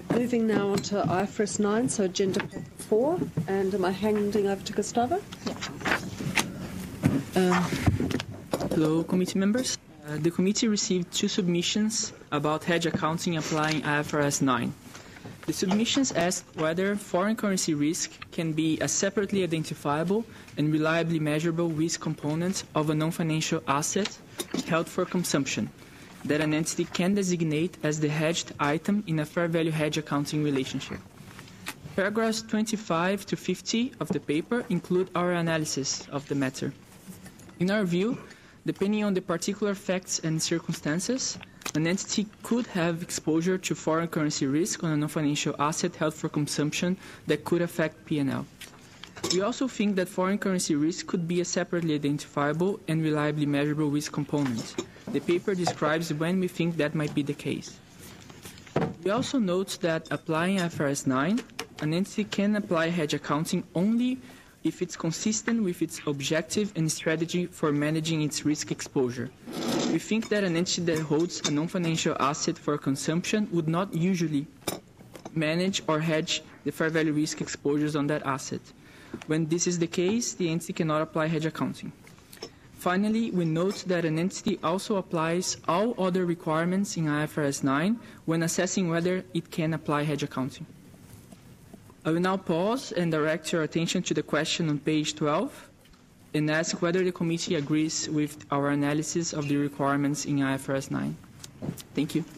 Right, moving now on to IFRS 9, so Agenda Paper 4, and am I handing over to Gustavo? Hello, committee members. The committee received 2 submissions about hedge accounting applying IFRS 9. The submissions asked whether foreign currency risk can be a separately identifiable and reliably measurable risk component of a non-financial asset held for consumption that an entity can designate as the hedged item in a fair value hedge accounting relationship. Paragraphs 25 to 50 of the paper include our analysis of the matter. In our view, depending on the particular facts and circumstances, an entity could have exposure to foreign currency risk on a non-financial asset held for consumption that could affect P&L. We also think that foreign currency risk could be a separately identifiable and reliably measurable risk component. The paper describes when we think that might be the case. We also note that applying IFRS 9, an entity can apply hedge accounting only if it's consistent with its objective and strategy for managing its risk exposure. We think that an entity that holds a non-financial asset for consumption would not usually manage or hedge the fair value risk exposures on that asset. When this is the case, the entity cannot apply hedge accounting. Finally, we note that an entity also applies all other requirements in IFRS 9 when assessing whether it can apply hedge accounting. I will now pause and direct your attention to the question on page 12 and ask whether the committee agrees with our analysis of the requirements in IFRS 9. Thank you.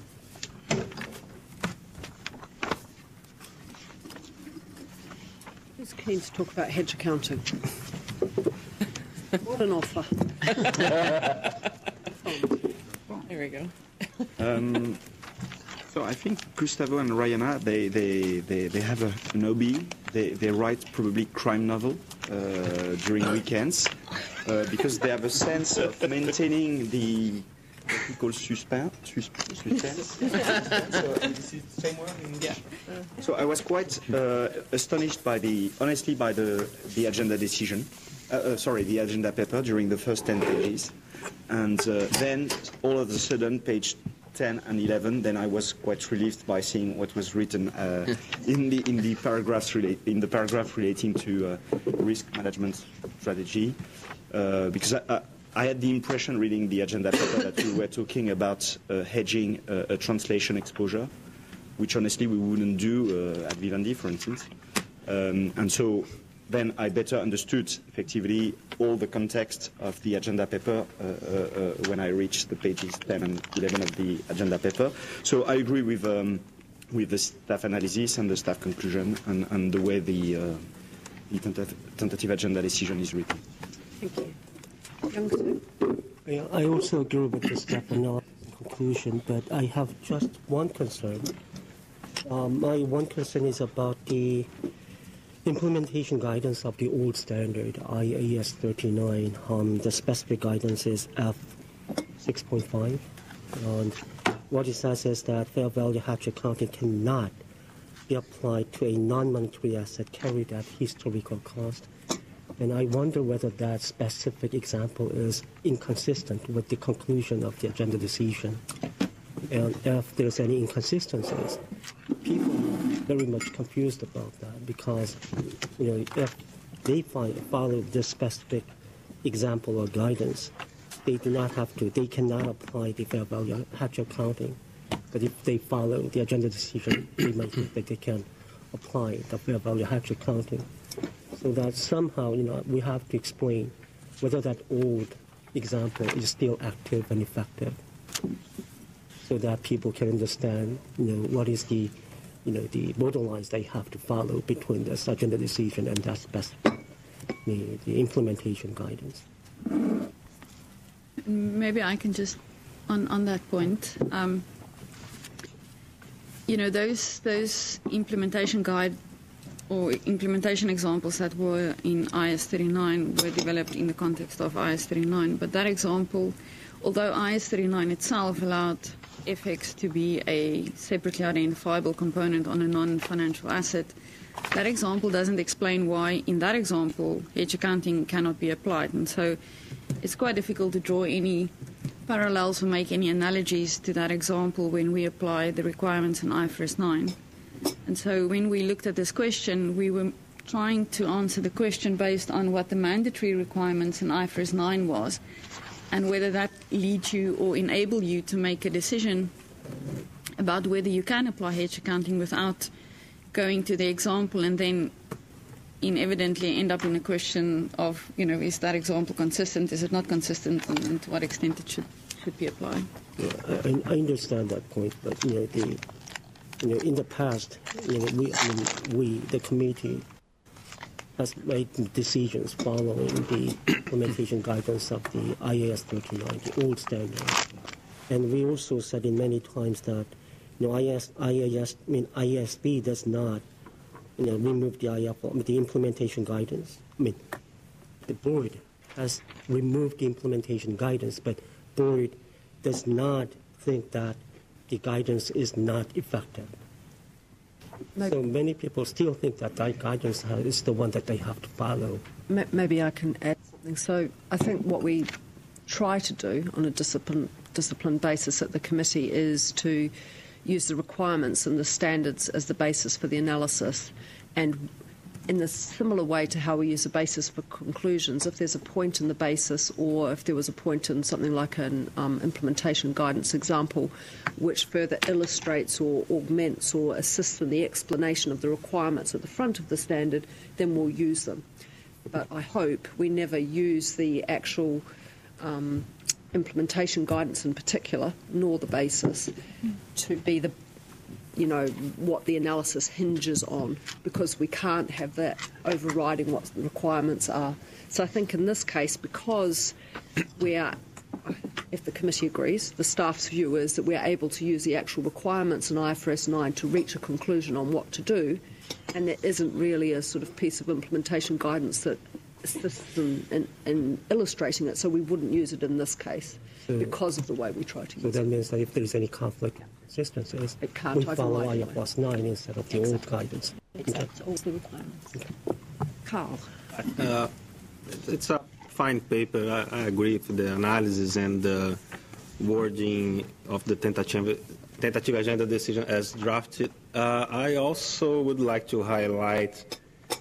Who's keen to talk about hedge accounting? What an offer. There we go. So I think Gustavo and Rayana, they have an hobby. They write probably crime novel during weekends because they have a sense of maintaining the what we call suspense. Same word? Yeah. So I was quite astonished by the agenda decision. The agenda paper during the first 10 pages, and then all of a sudden, page 10 and 11, then I was quite relieved by seeing what was written in the paragraph relating to risk management strategy, because I had the impression reading the agenda paper that we were talking about hedging a translation exposure, which honestly we wouldn't do at Vivendi, for instance, and so then I better understood effectively all the context of the agenda paper when I reached the pages 10 and 11 of the agenda paper. So I agree with the staff analysis and the staff conclusion and the way the tentative agenda decision is written. Thank you. Young Soo? Yeah, I also agree with the staff analysis and conclusion, but I have just one concern. My one concern is about the implementation guidance of the old standard, IAS 39. The specific guidance is F6.5. And what it says is that fair value hedge accounting cannot be applied to a non-monetary asset carried at historical cost. And I wonder whether that specific example is inconsistent with the conclusion of the agenda decision. And if there's any inconsistencies, people are very much confused about that because, if they follow this specific example or guidance, they cannot apply the fair value hedge accounting. But if they follow the agenda decision, they might think that they can apply the fair value hedge accounting. So that somehow, we have to explain whether that old example is still active and effective, so that people can understand, what is the borderlines they have to follow between this agenda decision and that specific, the implementation guidance. Maybe I can just, on that point, those implementation guide or implementation examples that were in IAS 39 were developed in the context of IAS 39. But that example, although IAS 39 itself allowed FX to be a separately identifiable component on a non-financial asset, that example doesn't explain why, in that example, hedge accounting cannot be applied. And so it's quite difficult to draw any parallels or make any analogies to that example when we apply the requirements in IFRS 9. And so when we looked at this question, we were trying to answer the question based on what the mandatory requirements in IFRS 9 was, and whether that leads you or enable you to make a decision about whether you can apply hedge accounting without going to the example and then inevitably end up in a question of, is that example consistent, is it not consistent, and to what extent it should be applied. Yeah, I understand that point, but in the past, the committee has made decisions following the implementation guidance of the IAS 39, the old standard, and we also said in many times that IASB does not remove the implementation guidance. The board has removed the implementation guidance, but board does not think that the guidance is not effective. So many people still think that guidance is the one that they have to follow. Maybe I can add something. So I think what we try to do on a discipline basis at the committee is to use the requirements and the standards as the basis for the analysis, and in a similar way to how we use a basis for conclusions, if there's a point in the basis or if there was a point in something like an implementation guidance example which further illustrates or augments or assists in the explanation of the requirements at the front of the standard, then we'll use them. But I hope we never use the actual implementation guidance in particular, nor the basis, to be the what the analysis hinges on, because we can't have that overriding what the requirements are. So I think in this case, because we are, if the committee agrees, the staff's view is that we are able to use the actual requirements in IFRS 9 to reach a conclusion on what to do, and there isn't really a sort of piece of implementation guidance that assists in illustrating it, so we wouldn't use it in this case because of the way we try to use it. So that means that if there is any conflict of consistencies, we follow IFRS 9 instead of the old guidance. Exactly. All the requirements. Okay. Carl. It's a fine paper. I agree with the analysis and the wording of the tentative agenda decision as drafted. I also would like to highlight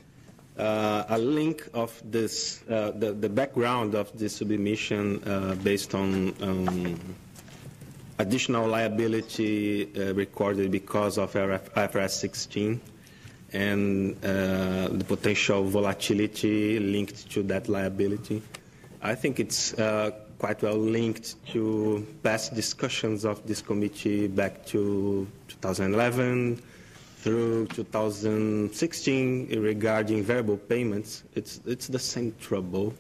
a link of this, the background of this submission based on additional liability recorded because of IFRS 16 and the potential volatility linked to that liability. I think it's quite well linked to past discussions of this committee back to 2011 through 2016 regarding variable payments. It's the same trouble,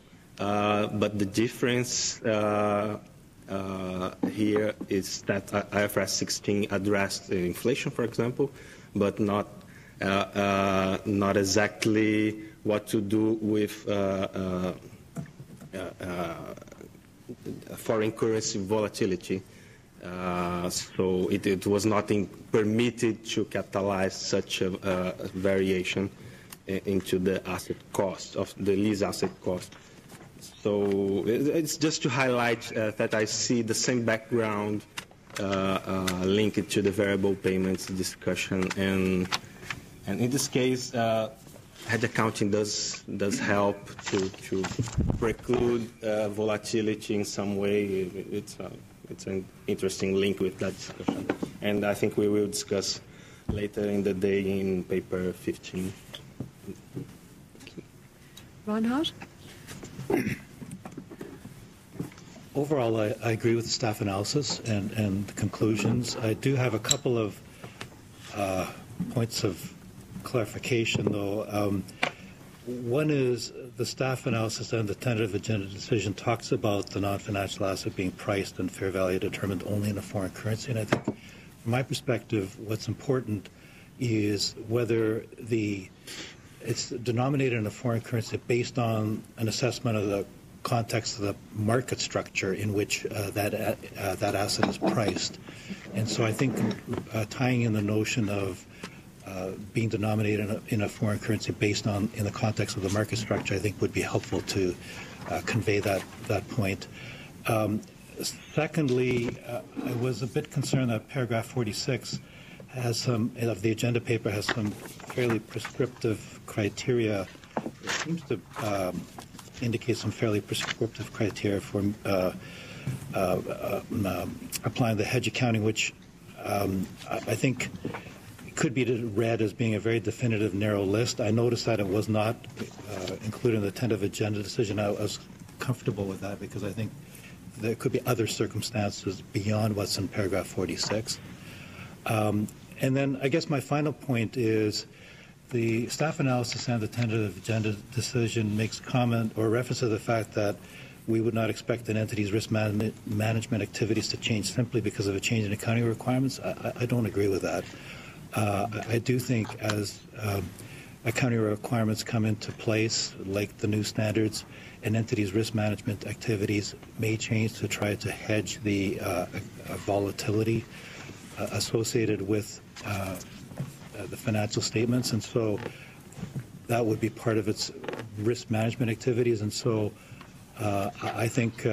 but the difference here is that IFRS 16 addressed inflation, for example, but not exactly what to do with foreign currency volatility. So it was not permitted to capitalize such a variation into the asset cost of the lease asset cost. So it's just to highlight that I see the same background linked to the variable payments discussion, and in this case, hedge accounting does help to preclude volatility in some way. It's an interesting link with that discussion, and I think we will discuss later in the day in paper 15. Reinhard? Overall, I agree with the staff analysis and the conclusions. I do have a couple of points of clarification, though. One is the staff analysis and the tentative agenda decision talks about the non-financial asset being priced and fair value determined only in a foreign currency. And I think, from my perspective, what's important is whether it's denominated in a foreign currency based on an assessment of the context of the market structure in which that asset is priced. And so I think tying in the notion of being denominated in a foreign currency based on in the context of the market structure, I think would be helpful to convey that point. Secondly, I was a bit concerned that paragraph 46 has some of the agenda paper has some fairly prescriptive criteria. It seems to indicate some fairly prescriptive criteria for applying the hedge accounting, which I think could be read as being a very definitive, narrow list. I noticed that it was not included in the tentative agenda decision. I was comfortable with that because I think there could be other circumstances beyond what's in paragraph 46. And then I guess my final point is the staff analysis and the tentative agenda decision makes comment or reference to the fact that we would not expect an entity's risk management activities to change simply because of a change in accounting requirements. I don't agree with that. I do think as accounting requirements come into place, like the new standards, an entity's risk management activities may change to try to hedge the volatility associated with the financial statements, and so that would be part of its risk management activities. And so I think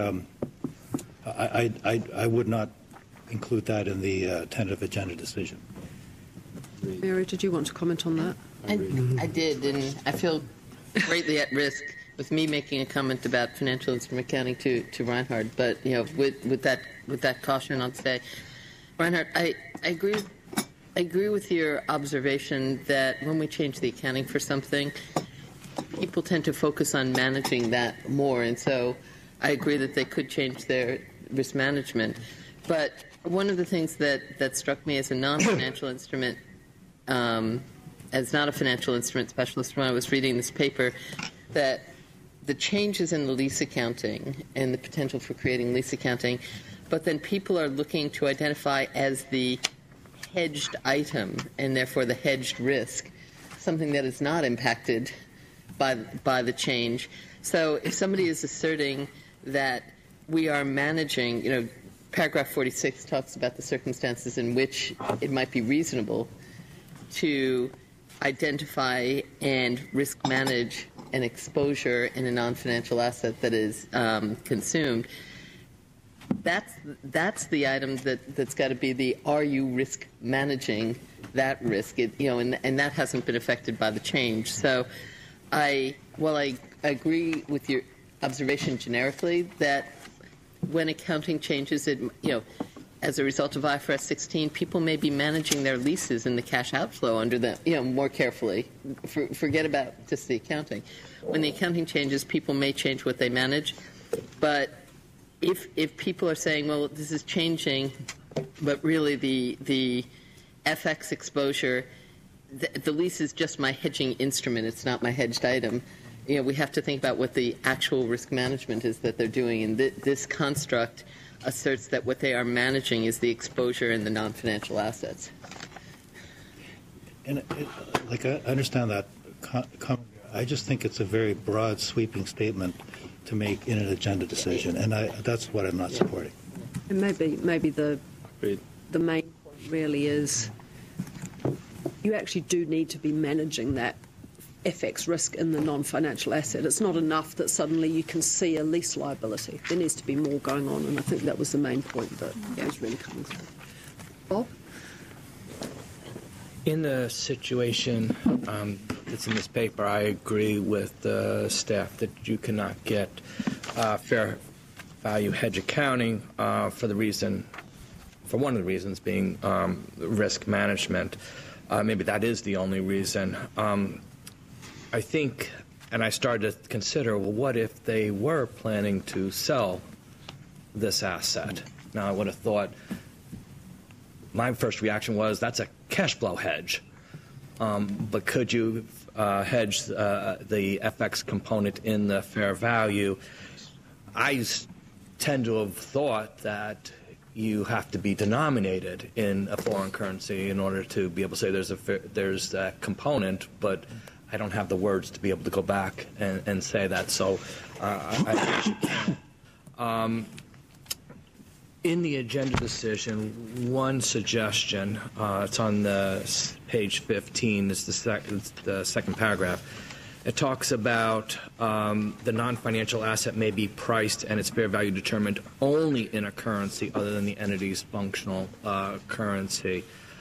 I would not include that in the tentative agenda decision. Mary, did you want to comment on that? I did, and I feel greatly at risk with me making a comment about financial instrument accounting to Reinhard. But with that caution, I'll say, Reinhard, I agree with your observation that when we change the accounting for something, people tend to focus on managing that more, and so I agree that they could change their risk management. But one of the things that struck me as a non-financial instrument, as not a financial instrument specialist when I was reading this paper, that the changes in the lease accounting and the potential for creating lease accounting, but then people are looking to identify as the hedged item and therefore the hedged risk, something that is not impacted by the change. So if somebody is asserting that we are managing, paragraph 46 talks about the circumstances in which it might be reasonable to identify and risk manage an exposure in a non-financial asset that is consumed. That's the item that's got to be the are you risk managing that risk? And that hasn't been affected by the change. So I agree with your observation generically that when accounting changes, as a result of IFRS 16, people may be managing their leases and the cash outflow under them, more carefully. Forget about just the accounting. When the accounting changes, people may change what they manage. But if people are saying, well, this is changing, but really the FX exposure, the lease is just my hedging instrument, it's not my hedged item, we have to think about what the actual risk management is that they're doing. And this construct asserts that what they are managing is the exposure in the non-financial assets. And I understand that. I just think it's a very broad, sweeping statement to make in an agenda decision, and that's what I'm not supporting. And maybe the main point really is you actually do need to be managing that FX risk in the non-financial asset. It's not enough that suddenly you can see a lease liability. There needs to be more going on, and I think that was the main point that was really coming through. Bob? In the situation that's in this paper, I agree with the staff that you cannot get fair value hedge accounting for one of the reasons being risk management. Maybe that is the only reason. I think, and I started to consider, well, what if they were planning to sell this asset? Now, I would have thought, my first reaction was, that's a cash flow hedge. But could you hedge the FX component in the fair value? I tend to have thought that you have to be denominated in a foreign currency in order to be able to say there's a component, but I don't have the words to be able to go back and say that. So I think you can. In the agenda decision, one suggestion, it's on the page 15, it's the second paragraph. It talks about the non-financial asset may be priced and its fair value determined only in a currency other than the entity's functional currency.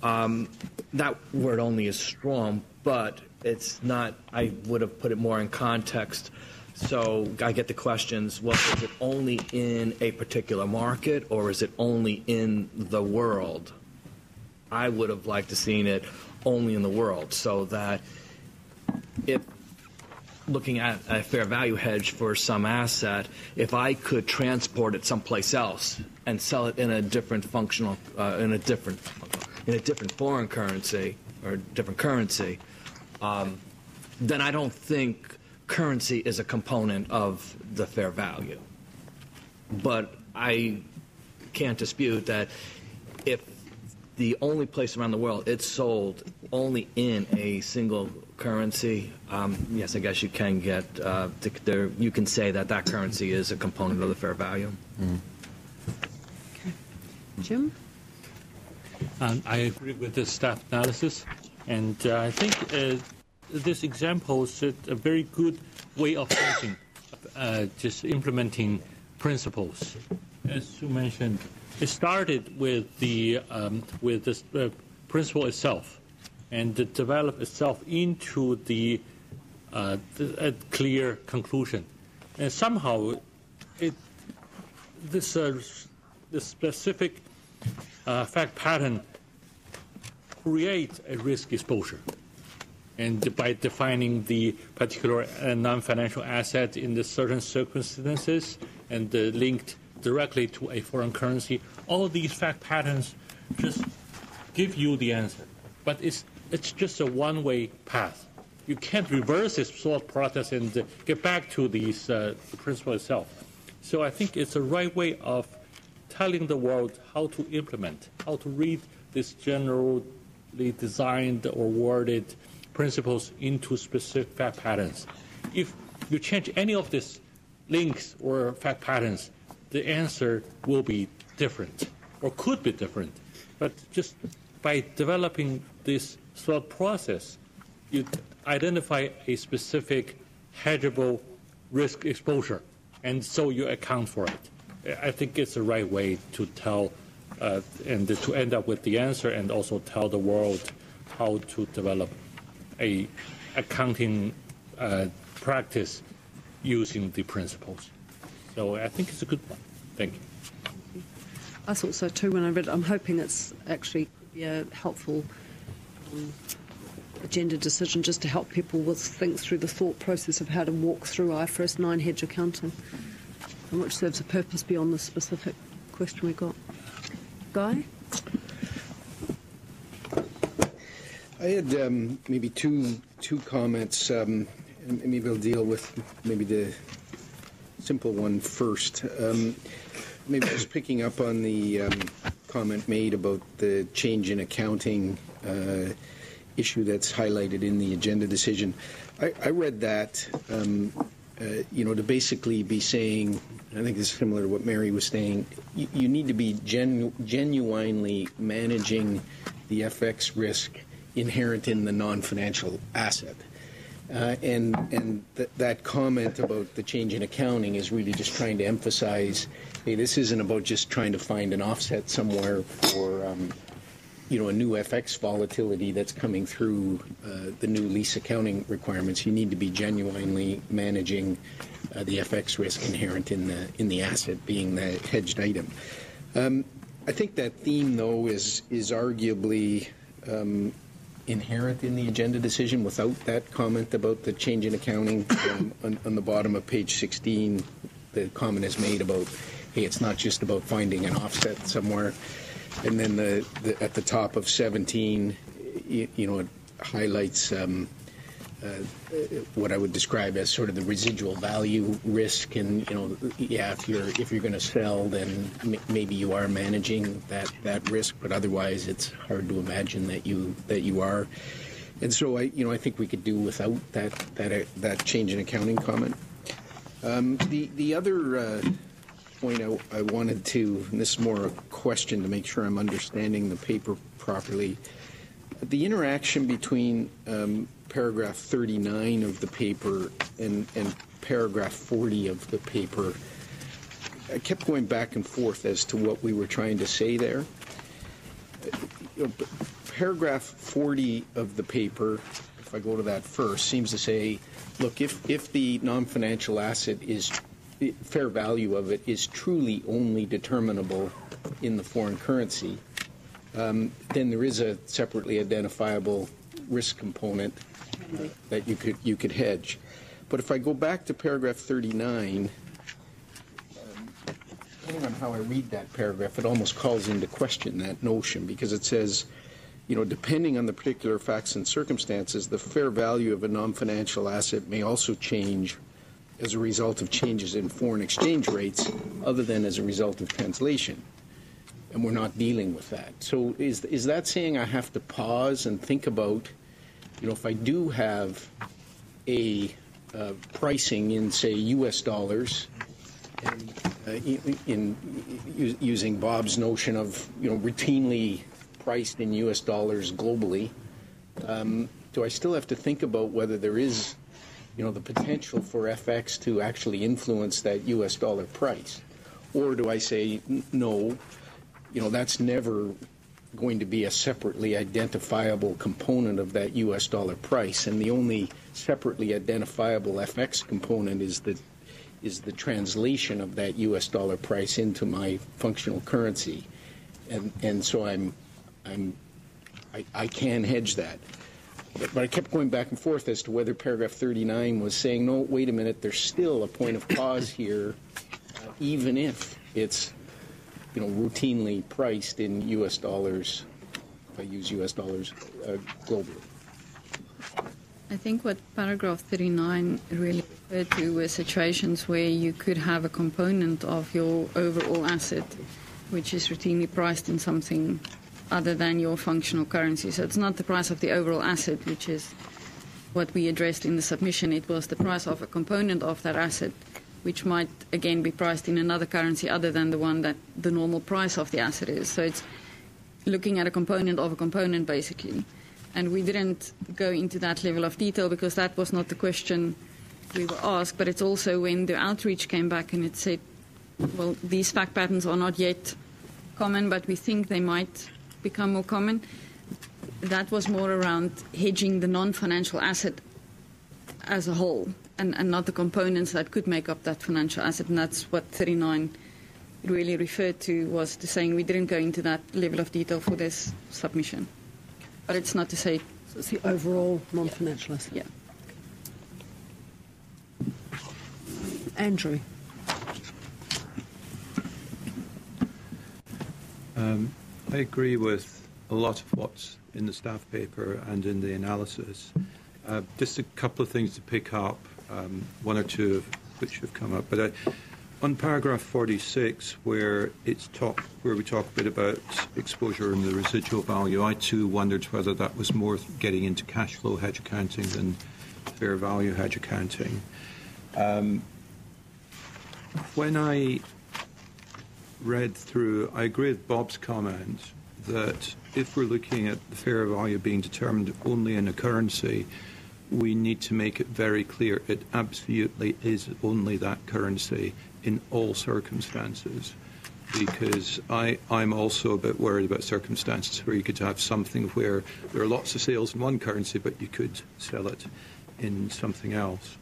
that word only is strong, but it's not, I would have put it more in context. So I get the questions, well, is it only in a particular market or is it only in the world? I would have liked to seen it only in the world, so that if looking at a fair value hedge for some asset, if I could transport it someplace else and sell it in a different functional, in a different foreign currency or different currency, then I don't think currency is a component of the fair value. But I can't dispute that if the only place around the world it's sold only in a single currency, yes, I guess you can get, you can say that that currency is a component of the fair value. Okay. Jim? I agree with the staff analysis, and I think this example is a very good way of thinking, just implementing principles. As you mentioned, it started with the principle itself, and to develop itself into a clear conclusion, and somehow this specific fact pattern creates a risk exposure. And by defining the particular non-financial asset in the certain circumstances and linked directly to a foreign currency, all these fact patterns just give you the answer. But it's just a one-way path. You can't reverse this thought process and get back to the principle itself. So I think it's the right way of telling the world how to implement, how to read this generally designed or worded principles into specific fact patterns. If you change any of these links or fact patterns, the answer will be different or could be different. But just by developing this thought process, you identify a specific hedgeable risk exposure, and so you account for it. I think it's the right way to tell and to end up with the answer, and also tell the world how to develop a accounting practice using the principles. So I think it's a good one. Thank you. I thought so too when I read it. I'm hoping it's actually a helpful agenda decision just to help people think through the thought process of how to walk through IFRS 9 hedge accounting, and which serves a purpose beyond the specific question we got. Guy? I had maybe two comments. And maybe I'll deal with maybe the simple one first. Maybe just picking up on the comment made about the change in accounting issue that's highlighted in the agenda decision. I read that, to basically be saying, I think this is similar to what Mary was saying, you need to be genuinely managing the FX risk inherent in the non-financial asset. And that comment about the change in accounting is really just trying to emphasize, hey, this isn't about just trying to find an offset somewhere for, a new FX volatility that's coming through the new lease accounting requirements. You need to be genuinely managing the FX risk inherent in the asset being the hedged item. I think that theme, though, is arguably inherent in the agenda decision without that comment about the change in accounting. On the bottom of page 16, the comment is made about, hey, it's not just about finding an offset somewhere. And then at the top of 17, it highlights what I would describe as sort of the residual value risk. And if you're going to sell, then maybe you are managing that risk, but otherwise it's hard to imagine that you are. And so I think we could do without that change in accounting comment. The other point I wanted to, and this is more a question to make sure I'm understanding the paper properly, the interaction between paragraph 39 of the paper and paragraph 40 of the paper, I kept going back and forth as to what we were trying to say there. paragraph 40 of the paper, if I go to that first, seems to say, look, if the non-financial asset is, fair value of it is truly only determinable in the foreign currency, then there is a separately identifiable risk component that you could hedge. But if I go back to paragraph 39, depending on how I read that paragraph, it almost calls into question that notion, because it says, you know, depending on the particular facts and circumstances, the fair value of a non-financial asset may also change as a result of changes in foreign exchange rates other than as a result of translation. And we're not dealing with that. So is that saying I have to pause and think about, you know, if I do have a pricing in, say, U.S. dollars, and using Bob's notion of, you know, routinely priced in U.S. dollars globally, do I still have to think about whether there is, you know, the potential for FX to actually influence that U.S. dollar price? Or do I say, no, you know, that's never going to be a separately identifiable component of that U.S. dollar price, and the only separately identifiable FX component is the translation of that U.S. dollar price into my functional currency, and so I can hedge that. But I kept going back and forth as to whether paragraph 39 was saying, no, wait a minute, there's still a point of pause here, even if it's, you know, routinely priced in U.S. dollars, if I use U.S. dollars globally. I think what paragraph 39 really referred to were situations where you could have a component of your overall asset which is routinely priced in something other than your functional currency. So it's not the price of the overall asset, which is what we addressed in the submission. It was the price of a component of that asset, which might, again, be priced in another currency other than the one that the normal price of the asset is. So it's looking at a component of a component, basically. And we didn't go into that level of detail because that was not the question we were asked. But it's also when the outreach came back and it said, well, these fact patterns are not yet common, but we think they might become more common. That was more around hedging the non-financial asset as a whole and not the components that could make up that financial asset. And that's what 39 really referred to, was to saying we didn't go into that level of detail for this submission. But it's not to say... So it's the overall non-financial asset. Yeah. Andrew. I agree with a lot of what's in the staff paper and in the analysis. Just a couple of things to pick up, one or two of which have come up. But on paragraph 46, where we talk a bit about exposure and the residual value, I too wondered whether that was more getting into cash flow hedge accounting than fair value hedge accounting. When I read through, I agree with Bob's comment that if we're looking at the fair value being determined only in a currency, we need to make it very clear it absolutely is only that currency in all circumstances, because I'm also a bit worried about circumstances where you could have something where there are lots of sales in one currency, but you could sell it in something else.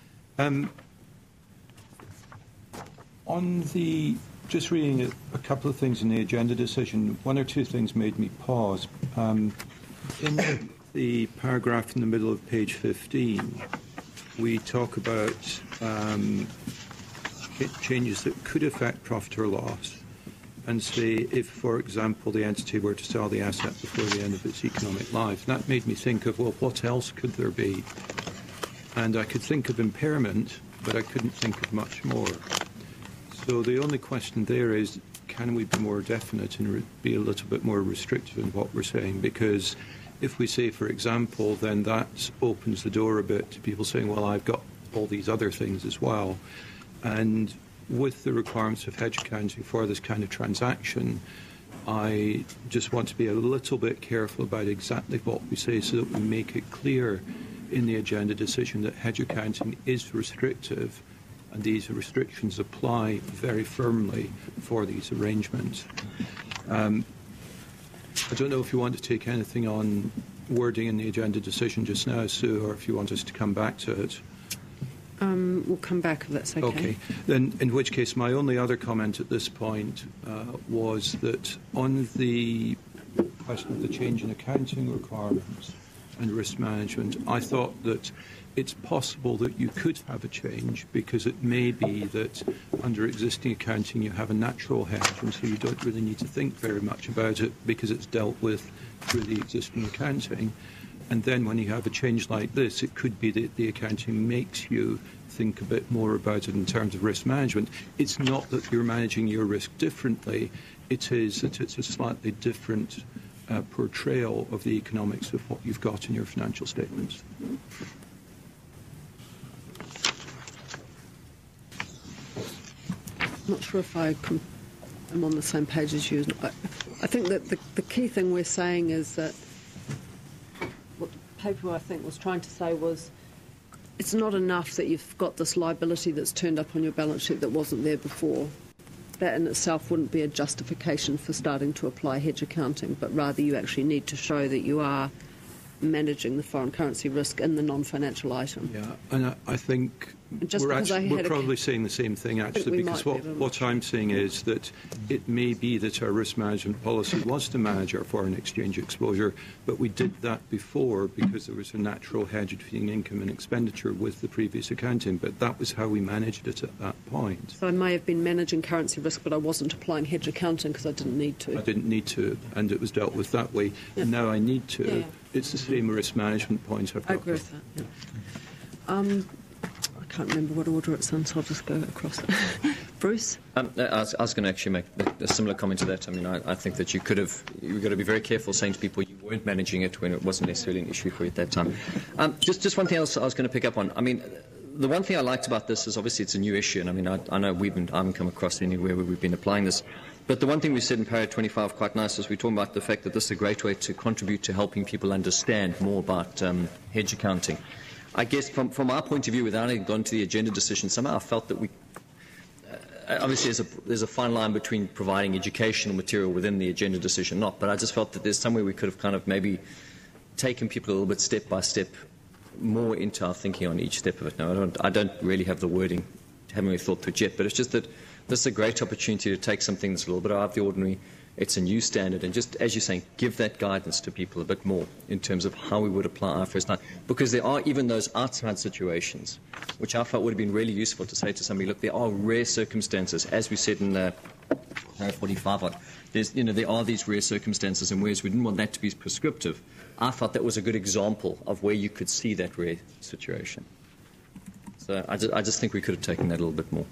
On the just reading a couple of things in the agenda decision, one or two things made me pause. In the paragraph in the middle of page 15, we talk about changes that could affect profit or loss, and say if, for example, the entity were to sell the asset before the end of its economic life. And that made me think of, well, what else could there be? And I could think of impairment, but I couldn't think of much more. So the only question there is, can we be more definite and be a little bit more restrictive in what we're saying? Because if we say, for example, then that opens the door a bit to people saying, well, I've got all these other things as well. And with the requirements of hedge accounting for this kind of transaction, I just want to be a little bit careful about exactly what we say so that we make it clear in the agenda decision that hedge accounting is restrictive, and these restrictions apply very firmly for these arrangements. I don't know if you want to take anything on wording in the agenda decision just now, Sue, or if you want us to come back to it. We'll come back if that's okay. Okay. Then, in which case, my only other comment at this point was that on the question of the change in accounting requirements and risk management, I thought that it's possible that you could have a change because it may be that under existing accounting you have a natural hedge and so you don't really need to think very much about it because it's dealt with through the existing accounting. And then when you have a change like this, it could be that the accounting makes you think a bit more about it in terms of risk management. It's not that you're managing your risk differently, it is that it's a slightly different portrayal of the economics of what you've got in your financial statements. I'm not sure if I'm on the same page as you. I think that the key thing we're saying is that what the paper I think was trying to say was it's not enough that you've got this liability that's turned up on your balance sheet that wasn't there before. That in itself wouldn't be a justification for starting to apply hedge accounting, but rather you actually need to show that you are managing the foreign currency risk in the non-financial item. Yeah, and I think we're probably saying the same thing, actually, because what I'm saying is that it may be that our risk management policy was to manage our foreign exchange exposure, but we did that before because there was a natural hedge between income and expenditure with the previous accounting, but that was how we managed it at that point. So I may have been managing currency risk, but I wasn't applying hedge accounting because I didn't need to. I didn't need to, and it was dealt with that way. Yeah. And now I need to. Yeah. It's the same risk management point I've got. I agree with that. Yeah. I can't remember what order it's in, so I'll just go across it. Bruce? I was going to actually make a similar comment to that. I mean, I think that you've got to be very careful saying to people you weren't managing it when it wasn't necessarily an issue for you at that time. Just one thing else I was going to pick up on. I mean, the one thing I liked about this is obviously it's a new issue, and I mean, I know I haven't come across anywhere where we've been applying this. But the one thing we said in paragraph 25 quite nice is we're talking about the fact that this is a great way to contribute to helping people understand more about hedge accounting. I guess from our point of view, without having gone to the agenda decision, somehow I felt that we obviously there's a fine line between providing educational material within the agenda decision, but I just felt that there's somewhere we could have kind of maybe taken people a little bit step by step more into our thinking on each step of it. Now, I don't really have the wording, haven't really thought through it yet, but it's just that this is a great opportunity to take something that's a little bit out of the ordinary. It's a new standard, and just, as you're saying, give that guidance to people a bit more in terms of how we would apply IFRS 9. Because there are even those outside situations, which I felt would have been really useful to say to somebody, look, there are rare circumstances, as we said in paragraph 45, there are these rare circumstances, and whereas we didn't want that to be prescriptive, I thought that was a good example of where you could see that rare situation. So I just think we could have taken that a little bit more.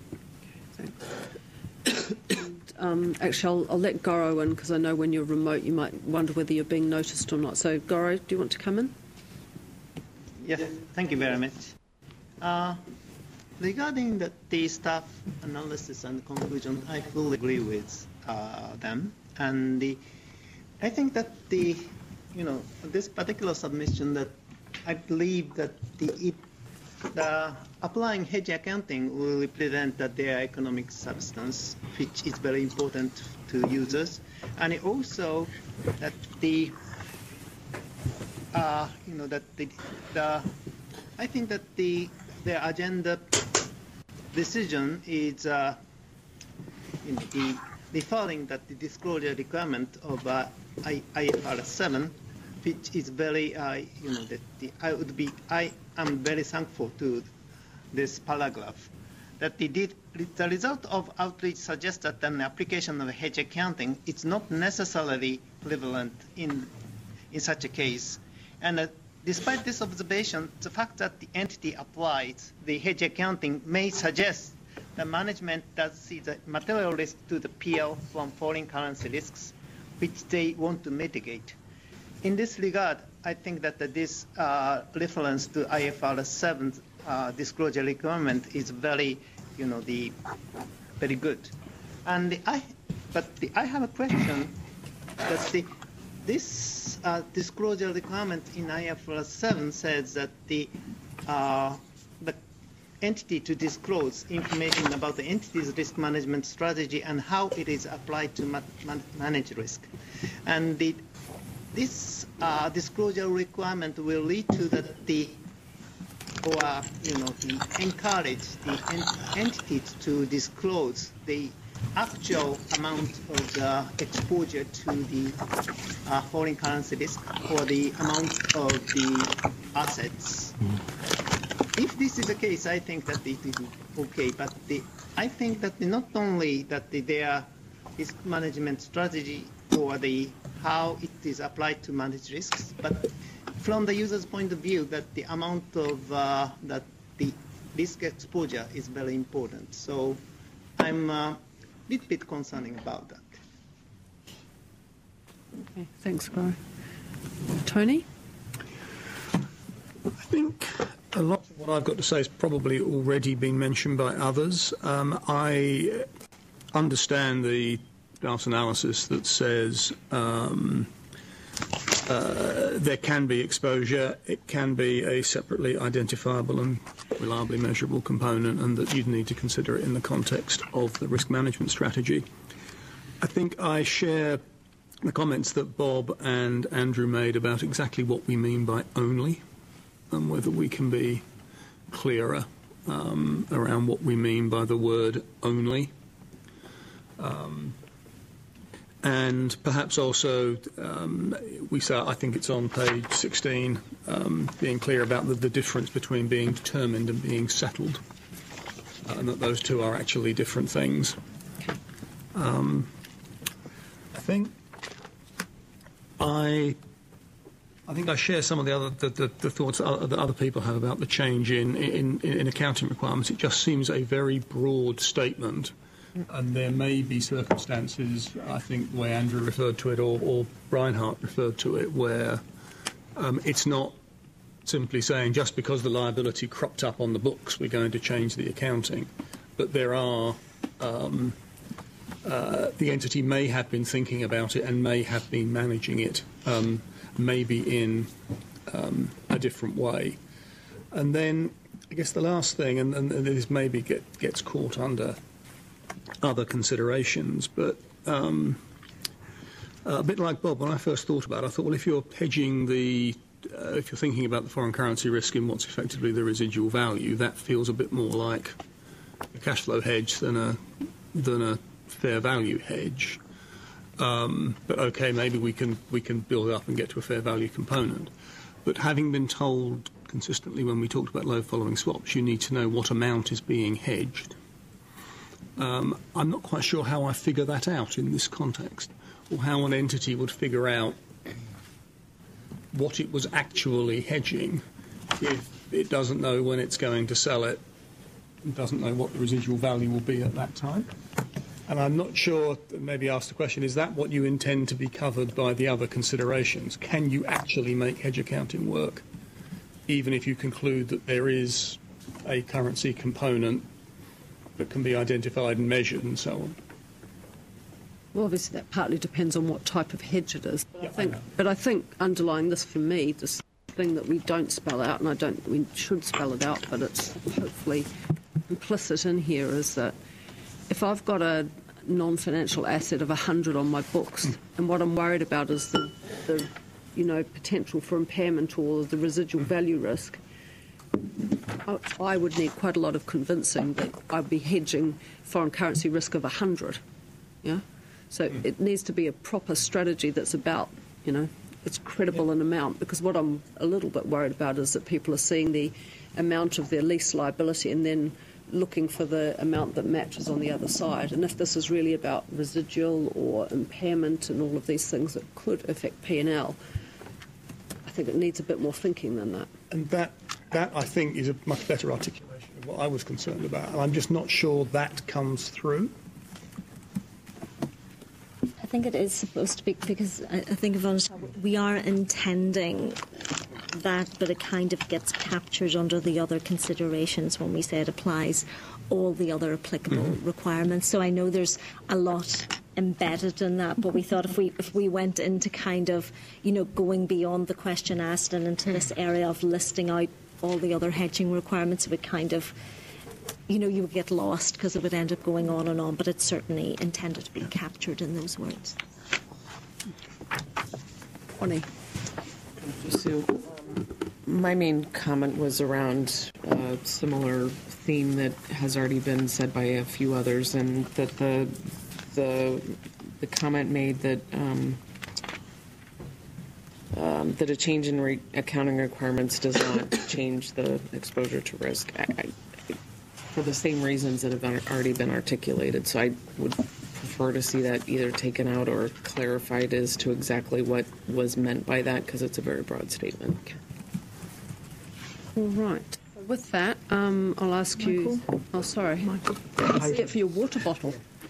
Actually, I'll let Goro in because I know when you're remote you might wonder whether you're being noticed or not. So, Goro, do you want to come in? Yes, thank you very much. Regarding the staff analysis and conclusion, I fully agree with them. And I think that this particular submission, that I believe that the applying hedge accounting will represent their economic substance, which is very important to users, and also that I think that the agenda decision is referring that the disclosure requirement of IFRS 7, which is very I am very thankful to this paragraph, that the result of outreach suggests that an application of hedge accounting is not necessarily prevalent in such a case. And despite this observation, the fact that the entity applies the hedge accounting may suggest that management does see the material risk to the PL from foreign currency risks, which they want to mitigate. In this regard, I think that this reference to IFRS 7 disclosure requirement is very, very good. And I have a question. That this disclosure requirement in IFRS 7 says that entity to disclose information about the entity's risk management strategy and how it is applied to manage risk. And this disclosure requirement will lead to encourage the entities to disclose the actual amount of the exposure to the foreign currency risk or the amount of the assets. If this is the case, I think that it is okay. But I think that not only that their risk management strategy or how it is applied to manage risks, but from the user's point of view, that the amount of that the risk exposure is very important. So I'm a little bit concerning about that. Okay, thanks, Gary. Tony? I think a lot of what I've got to say has probably already been mentioned by others. I understand the draft analysis that says there can be exposure, it can be a separately identifiable and reliably measurable component, and that you'd need to consider it in the context of the risk management strategy. I think I share the comments that Bob and Andrew made about exactly what we mean by only, and whether we can be clearer around what we mean by the word only. And perhaps also, I think it's on page 16, being clear about the difference between being determined and being settled, and that those two are actually different things. I think I share some of the thoughts that other people have about the change in accounting requirements. It just seems a very broad statement. And there may be circumstances, I think, the way Andrew referred to it or Reinhardt referred to it, where it's not simply saying just because the liability cropped up on the books we're going to change the accounting. But there are, the entity may have been thinking about it and may have been managing it, maybe in a different way. And then I guess the last thing, and this maybe gets caught under other considerations, but a bit like Bob, when I first thought about it, I thought, well, if you're hedging if you're thinking about the foreign currency risk in what's effectively the residual value, that feels a bit more like a cash flow hedge than a fair value hedge. But okay, maybe we can build it up and get to a fair value component. But having been told consistently when we talked about load following swaps, you need to know what amount is being hedged. I'm not quite sure how I figure that out in this context, or how an entity would figure out what it was actually hedging if it doesn't know when it's going to sell it, and doesn't know what the residual value will be at that time. And I'm not sure, maybe ask the question, is that what you intend to be covered by the other considerations? Can you actually make hedge accounting work, even if you conclude that there is a currency component that can be identified and measured and so on? Well, obviously that partly depends on what type of hedge it is. But I think underlying this for me, this thing that we don't spell out, and we should spell it out, but it's hopefully implicit in here, is that if I've got a non-financial asset of 100 on my books, and what I'm worried about is the potential for impairment or the residual value risk, I would need quite a lot of convincing that I'd be hedging foreign currency risk of 100. Yeah, so it needs to be a proper strategy that's about, it's credible in amount. Because what I'm a little bit worried about is that people are seeing the amount of their lease liability and then looking for the amount that matches on the other side. And if this is really about residual or impairment and all of these things that could affect P&L, I think it needs a bit more thinking than that. And that I think is a much better articulation of what I was concerned about, and I'm just not sure that comes through. I think it is supposed to be, because I think we are intending that, but it kind of gets captured under the other considerations when we say it applies all the other applicable requirements. So I know there's a lot embedded in that, but we thought if we went into kind of, going beyond the question asked and into this area of listing out all the other hedging requirements, it would kind of you would get lost because it would end up going on and on, but it's certainly intended to be captured in those words. Bonnie. Sue. My main comment was around a similar theme that has already been said by a few others, and that the comment made that that a change in accounting requirements does not change the exposure to risk. For the same reasons that have already been articulated. So I would prefer to see that either taken out or clarified as to exactly what was meant by that, because it's a very broad statement. All right. With that, I'll ask you... Oh, sorry. Michael. I see it for your water bottle.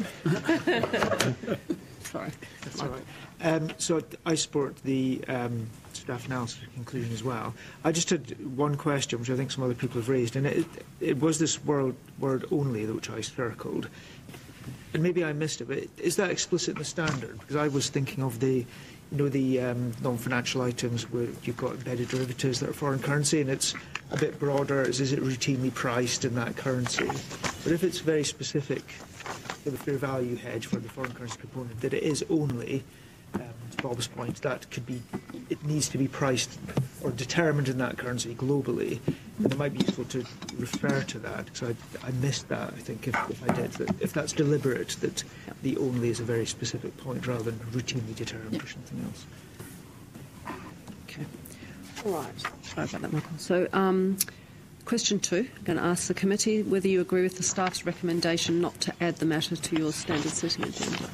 Sorry. That's all right. So I support the staff analysis conclusion as well. I just had one question, which I think some other people have raised, and it was this word only, which I circled. And maybe I missed it, but is that explicit in the standard? Because I was thinking of the non-financial items where you've got embedded derivatives that are foreign currency, and it's a bit broader. Is it routinely priced in that currency? But if it's very specific for the fair value hedge for the foreign currency component, that it is only, to Bob's point, that could be, it needs to be priced or determined in that currency globally. And it might be useful to refer to that, because I missed that, I think, if I did. If that's deliberate, that the only is a very specific point rather than routinely determined or something else. Okay. All right. Sorry about that, Michael. So, question 2, I'm going to ask the committee whether you agree with the staff's recommendation not to add the matter to your standard setting agenda.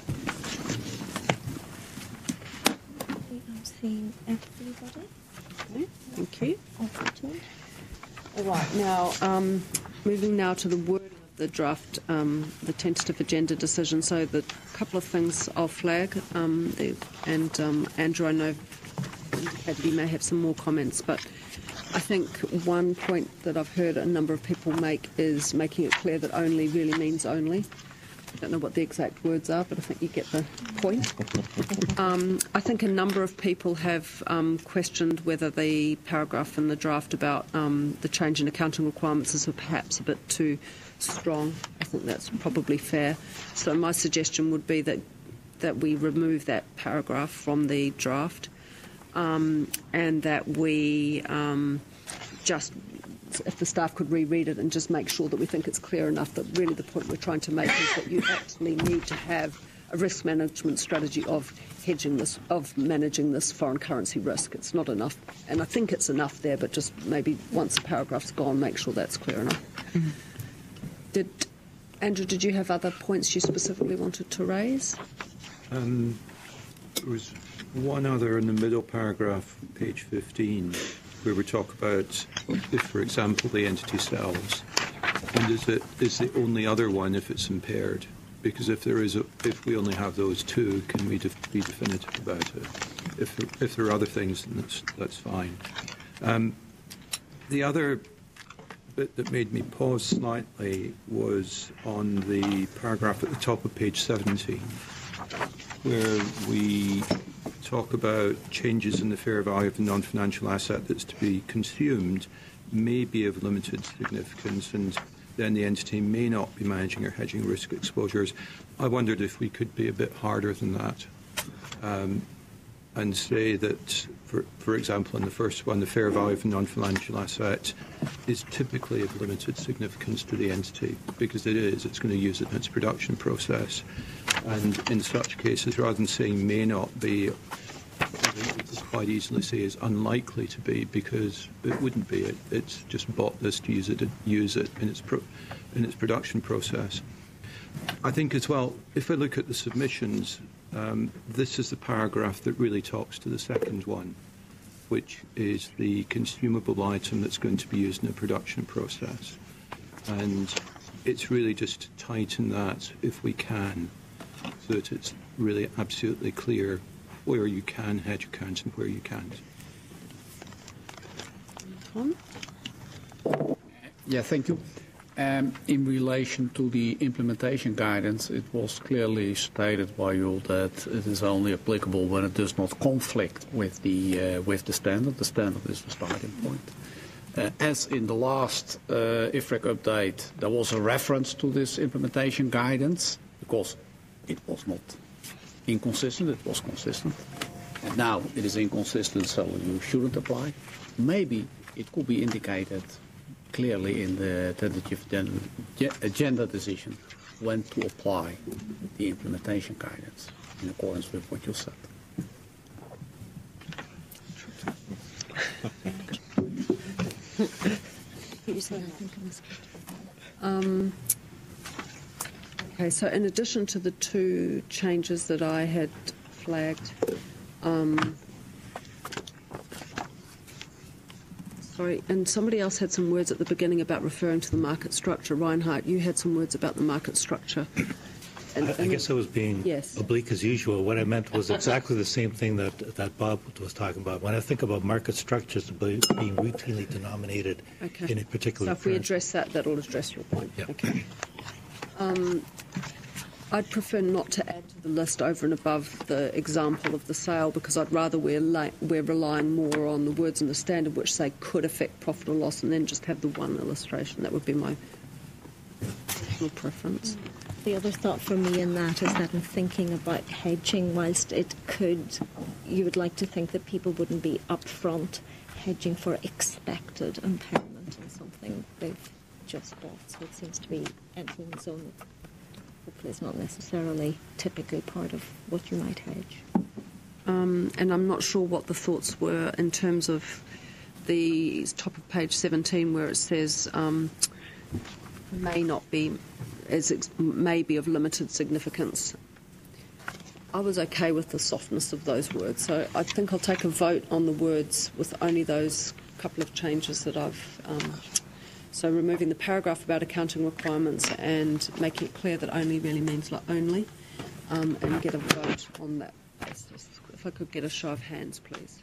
I'm seeing everybody. Okay, thank you. All right, now, moving now to the wording of the draft, the tentative agenda decision. So the couple of things I'll flag, and Andrew, I know indicated you may have some more comments, but I think one point that I've heard a number of people make is making it clear that only really means only. I don't know what the exact words are, but I think you get the point. I think a number of people have questioned whether the paragraph in the draft about the change in accounting requirements is perhaps a bit too strong. I think that's probably fair. So my suggestion would be that we remove that paragraph from the draft, and that we just, if the staff could reread it and just make sure that we think it's clear enough that really the point we're trying to make is that you actually need to have a risk management strategy of hedging this, of managing this foreign currency risk. It's not enough, and I think it's enough there, but just maybe once the paragraph's gone, make sure that's clear enough. Mm-hmm. Andrew, did you have other points you specifically wanted to raise? There was one other in the middle paragraph, page 15, where we talk about if, for example, the entity sells, and is the only other one if it's impaired? Because if we only have those two, can we be definitive about it? If there are other things, then that's fine. The other bit that made me pause slightly was on the paragraph at the top of page 17, where we talk about changes in the fair value of a non-financial asset that's to be consumed may be of limited significance, and then the entity may not be managing or hedging risk exposures. I wondered if we could be a bit harder than that, and say that, for example, in the first one, the fair value of a non-financial asset is typically of limited significance to the entity, because it's going to use it in its production process. And in such cases, rather than saying may not be, I think we could quite easily say is unlikely to be, because it wouldn't be. It's just bought this to use it in its production process. I think as well, if I look at the submissions, this is the paragraph that really talks to the second one, which is the consumable item that's going to be used in a production process. And it's really just to tighten that if we can, so that it's really absolutely clear where you can hedge accounts and where you can't. Tom? Yeah, thank you. In relation to the implementation guidance, it was clearly stated by you that it is only applicable when it does not conflict with the standard. The standard is the starting point. as in the last IFRIC update, there was a reference to this implementation guidance because it was not inconsistent, it was consistent. And now it is inconsistent, so you shouldn't apply. Maybe it could be indicated clearly in the tentative agenda decision when to apply the implementation guidance in accordance with what you said. Okay, so in addition to the two changes that I had flagged, sorry, and somebody else had some words at the beginning about referring to the market structure. Reinhard, you had some words about the market structure. I guess I was being oblique as usual. What I meant was exactly the same thing that Bob was talking about. When I think about market structures being routinely denominated in a particular So if we address that, that'll address your point. Yeah. Okay. I'd prefer not to add to the list over and above the example of the sale because I'd rather we're relying more on the words in the standard which say could affect profit or loss and then just have the one illustration. That would be my personal preference. The other thought for me in that is that in thinking about hedging, whilst it could, you would like to think that people wouldn't be upfront hedging for expected impairment in something they've just bought. So it seems to be entering the zone. Hopefully it's not necessarily typically part of what you might hedge. And I'm not sure what the thoughts were in terms of the top of page 17 where it says may not be, may be of limited significance. I was okay with the softness of those words, so I think I'll take a vote on the words with only those couple of changes that I've... So removing the paragraph about accounting requirements and making it clear that only really means like only, and get a vote on that basis. If I could get a show of hands, please.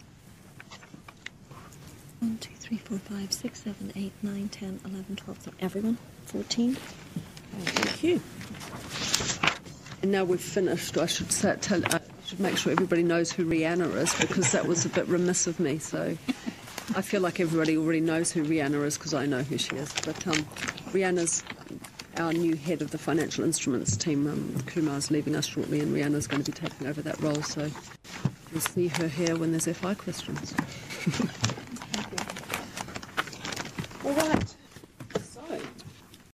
1, 2, 3, 4, 5, 6, 7, 8, 9, 10, 11, 12. So everyone? 14? Thank you. And now we've finished. I should I should make sure everybody knows who Rihanna is because that was a bit remiss of me. So I feel like everybody already knows who Rihanna is because I know who she is. But Rihanna's our new head of the financial instruments team. Kumar's leaving us shortly, and Rihanna's going to be taking over that role. So you'll see her here when there's FI questions. All right.